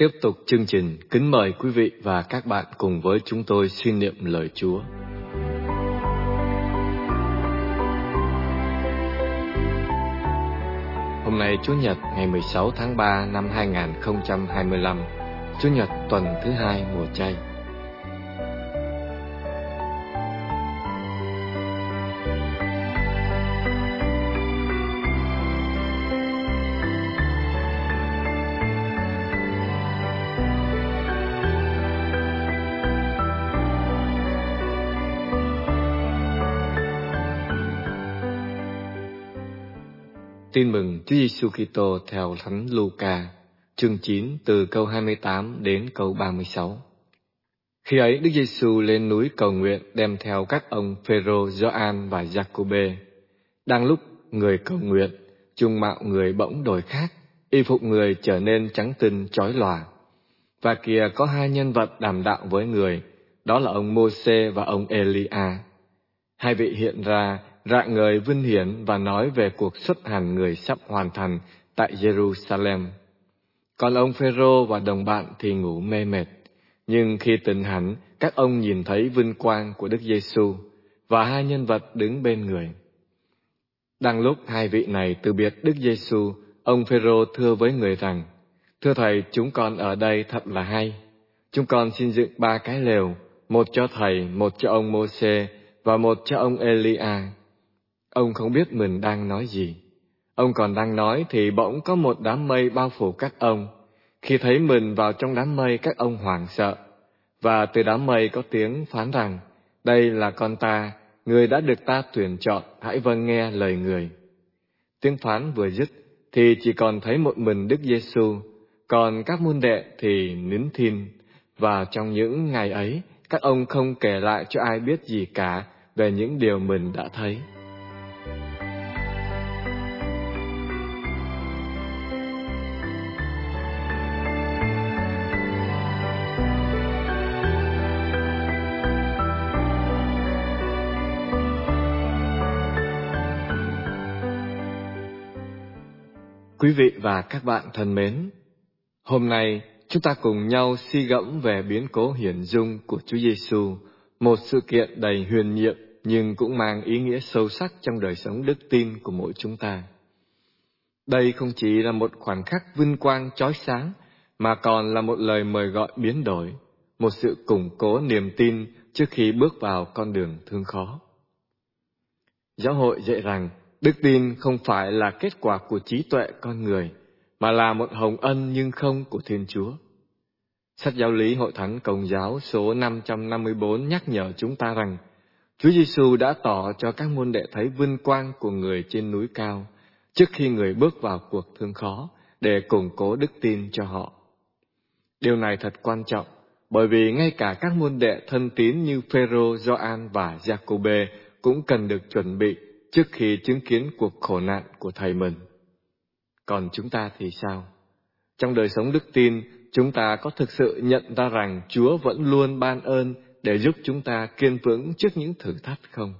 Tiếp tục chương trình, kính mời quý vị và các bạn cùng với chúng tôi suy niệm lời Chúa. Hôm nay Chủ nhật ngày 16 tháng 3 năm 2025, Chủ nhật tuần thứ 2 mùa chay. Tin mừng Chúa Giêsu Kitô theo Thánh Luca, chương 9 từ câu 28 đến câu 36. Khi ấy Đức Giêsu lên núi cầu nguyện đem theo các ông Phêrô, Gioan và Giacôbê. Đang lúc người cầu nguyện, dung mạo người bỗng đổi khác, y phục người trở nên trắng tinh chói lòa. Và kìa có hai nhân vật đàm đạo với người, đó là ông Mô-sê và ông Ê-li-a. Hai vị hiện ra rạng ngời vinh hiển và nói về cuộc xuất hành người sắp hoàn thành tại Jerusalem. Còn ông Phêrô và đồng bạn thì ngủ mê mệt. Nhưng khi tỉnh hẳn, các ông nhìn thấy vinh quang của Đức Giêsu và hai nhân vật đứng bên người. Đang lúc hai vị này từ biệt Đức Giêsu, ông Phêrô thưa với người rằng: Thưa Thầy, chúng con ở đây thật là hay. Chúng con xin dựng 3 cái lều, một cho Thầy, một cho ông Mô-sê và một cho ông Ê-li-a. Ông không biết mình đang nói gì. Ông còn đang nói thì bỗng có một đám mây bao phủ các ông. Khi thấy mình vào trong đám mây, các ông hoảng sợ. Và từ đám mây có tiếng phán rằng: Đây là con ta, người đã được ta tuyển chọn, hãy vâng nghe lời người. Tiếng phán vừa dứt thì chỉ còn thấy một mình Đức Giêsu, còn các môn đệ thì nín thinh. Và trong những ngày ấy, các ông không kể lại cho ai biết gì cả về những điều mình đã thấy. Quý vị và các bạn thân mến, hôm nay chúng ta cùng nhau suy gẫm về biến cố hiển dung của Chúa Giêsu, một sự kiện đầy huyền nhiệm nhưng cũng mang ý nghĩa sâu sắc trong đời sống đức tin của mỗi chúng ta. Đây không chỉ là một khoảnh khắc vinh quang chói sáng, mà còn là một lời mời gọi biến đổi, một sự củng cố niềm tin trước khi bước vào con đường thương khó. Giáo hội dạy rằng đức tin không phải là kết quả của trí tuệ con người, mà là một hồng ân nhưng không của Thiên Chúa. Sách Giáo lý Hội Thánh Công giáo số 554 nhắc nhở chúng ta rằng Chúa Giêsu đã tỏ cho các môn đệ thấy vinh quang của người trên núi cao trước khi người bước vào cuộc thương khó để củng cố đức tin cho họ. Điều này thật quan trọng, bởi vì ngay cả các môn đệ thân tín như Phêrô, Gioan và Giacôbê cũng cần được chuẩn bị trước khi chứng kiến cuộc khổ nạn của thầy mình. Còn chúng ta thì sao? Trong đời sống đức tin, chúng ta có thực sự nhận ra rằng Chúa vẫn luôn ban ơn để giúp chúng ta kiên vững trước những thử thách không?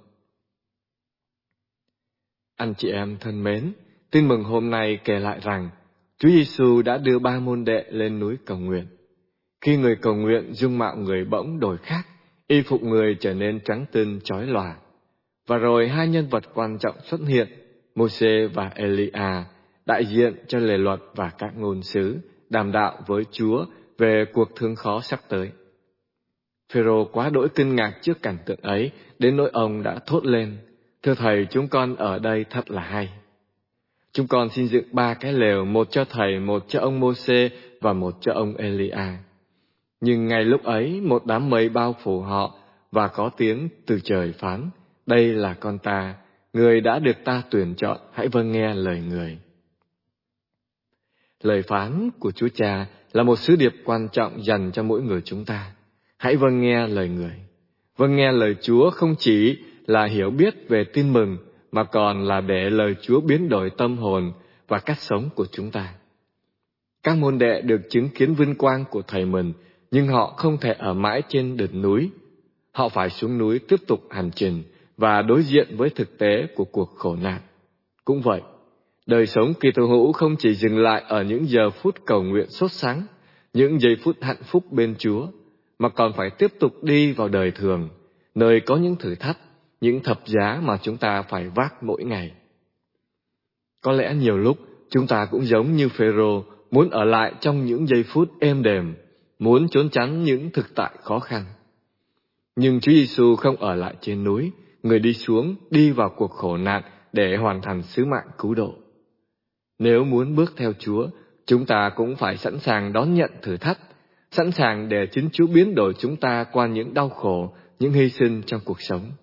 Anh chị em thân mến, tin mừng hôm nay kể lại rằng Chúa Giêsu đã đưa 3 môn đệ lên núi cầu nguyện. Khi người cầu nguyện, dung mạo người bỗng đổi khác, y phục người trở nên trắng tinh chói lòa. Và rồi hai nhân vật quan trọng xuất hiện, Mô-sê và Ê-li-a, đại diện cho lề luật và các ngôn sứ, đàm đạo với Chúa về cuộc thương khó sắp tới. Phêrô quá đỗi kinh ngạc trước cảnh tượng ấy, đến nỗi ông đã thốt lên: Thưa Thầy, chúng con ở đây thật là hay. Chúng con xin dựng 3 cái lều, một cho Thầy, một cho ông Mô-sê và một cho ông Ê-li-a. Nhưng ngay lúc ấy, một đám mây bao phủ họ và có tiếng từ trời phán: Đây là con ta, người đã được ta tuyển chọn, hãy vâng nghe lời người. Lời phán của Chúa Cha là một sứ điệp quan trọng dành cho mỗi người chúng ta. Hãy vâng nghe lời người. Vâng nghe lời Chúa không chỉ là hiểu biết về tin mừng, mà còn là để lời Chúa biến đổi tâm hồn và cách sống của chúng ta. Các môn đệ được chứng kiến vinh quang của thầy mình, nhưng họ không thể ở mãi trên đỉnh núi. Họ phải xuống núi tiếp tục hành trình và đối diện với thực tế của cuộc khổ nạn. Cũng vậy, đời sống Kitô hữu không chỉ dừng lại ở những giờ phút cầu nguyện sốt sắng, những giây phút hạnh phúc bên Chúa, mà còn phải tiếp tục đi vào đời thường, nơi có những thử thách, những thập giá mà chúng ta phải vác mỗi ngày. Có lẽ nhiều lúc chúng ta cũng giống như Phêrô, muốn ở lại trong những giây phút êm đềm, muốn trốn tránh những thực tại khó khăn. Nhưng Chúa Giêsu không ở lại trên núi, Người đi xuống, đi vào cuộc khổ nạn để hoàn thành sứ mạng cứu độ. Nếu muốn bước theo Chúa, chúng ta cũng phải sẵn sàng đón nhận thử thách, sẵn sàng để chính Chúa biến đổi chúng ta qua những đau khổ, những hy sinh trong cuộc sống.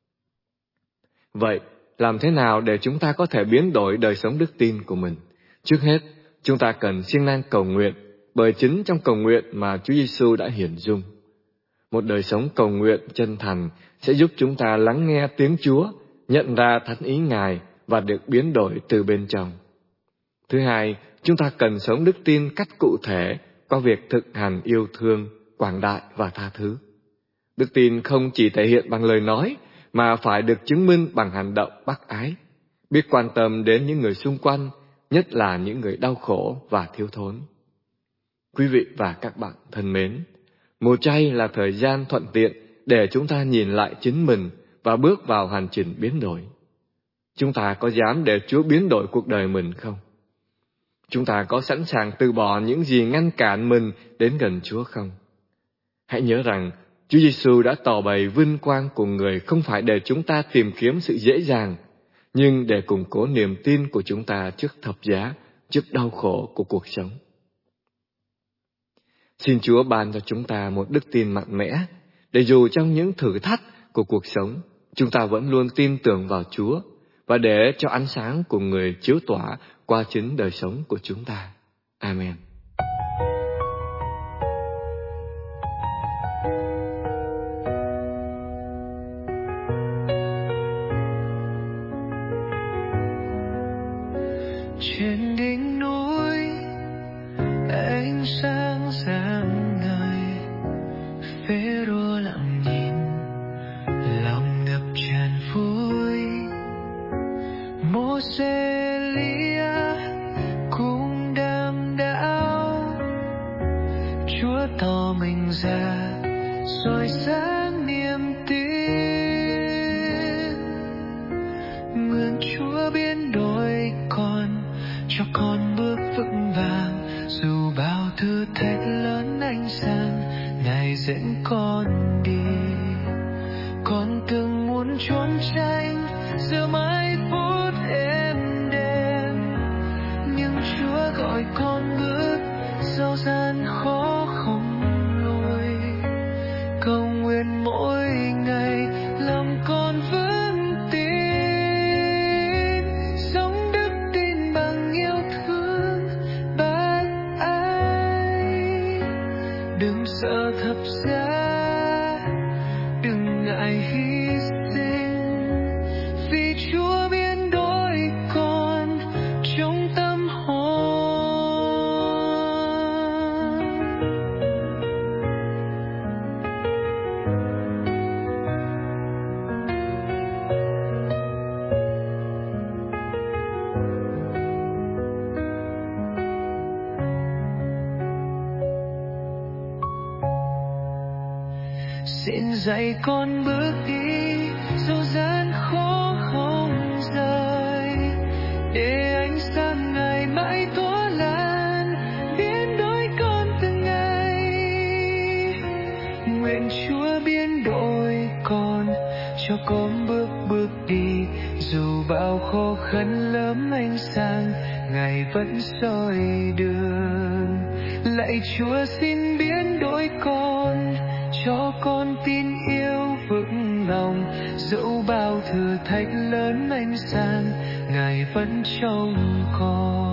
Vậy, làm thế nào để chúng ta có thể biến đổi đời sống đức tin của mình? Trước hết, chúng ta cần siêng năng cầu nguyện, bởi chính trong cầu nguyện mà Chúa Giêsu đã hiển dung. Một đời sống cầu nguyện chân thành sẽ giúp chúng ta lắng nghe tiếng Chúa, nhận ra thánh ý Ngài và được biến đổi từ bên trong. Thứ hai, chúng ta cần sống đức tin cách cụ thể qua việc thực hành yêu thương, quảng đại và tha thứ. Đức tin không chỉ thể hiện bằng lời nói, mà phải được chứng minh bằng hành động bác ái, biết quan tâm đến những người xung quanh, nhất là những người đau khổ và thiếu thốn. Quý vị và các bạn thân mến, mùa chay là thời gian thuận tiện để chúng ta nhìn lại chính mình và bước vào hành trình biến đổi. Chúng ta có dám để Chúa biến đổi cuộc đời mình không? Chúng ta có sẵn sàng từ bỏ những gì ngăn cản mình đến gần Chúa không? Hãy nhớ rằng, Chúa Giêsu đã tỏ bày vinh quang của Người không phải để chúng ta tìm kiếm sự dễ dàng, nhưng để củng cố niềm tin của chúng ta trước thập giá, trước đau khổ của cuộc sống. Xin Chúa ban cho chúng ta một đức tin mạnh mẽ, để dù trong những thử thách của cuộc sống, chúng ta vẫn luôn tin tưởng vào Chúa, và để cho ánh sáng của Người chiếu tỏa qua chính đời sống của chúng ta. Amen. Trên đỉnh núi ánh sáng rạng ngời, Phêrô lặng nhìn, lòng ngập tràn vui. Mô-sê, Ê-li-a cũng đam đảo, Chúa tỏ mình ra soi sáng niềm tin. Nguyện Chúa biến đổi con, cho con bước vững vàng, dù bao thử thách lớn anh sang, Ngài dẫn con đi. Con từng muốn trốn tránh giữa mấy phút êm đềm, nhưng Chúa gọi con bước dẫu gian khó không lùi. Cầu nguyện mỗi ngày lòng con vững tin, sống đức tin bằng yêu thương bác ái. Đừng sợ thập giá, đừng ngại hy sinh, vì Chúa biến đổi con trong tâm hồn. Xin dạy con bước đi, dẫu gian khó không rời, để ánh sáng Ngài mãi tỏa lan, biến đổi con từng ngày. Nguyện Chúa biến đổi con, cho con bước đi, dù bao khó khăn lắm ánh sáng Ngài vẫn soi đường. Lạy Chúa xin biến đổi con, cho con tin yêu vững lòng, dẫu bao thử thách lớn anh sang, Ngài vẫn trông con.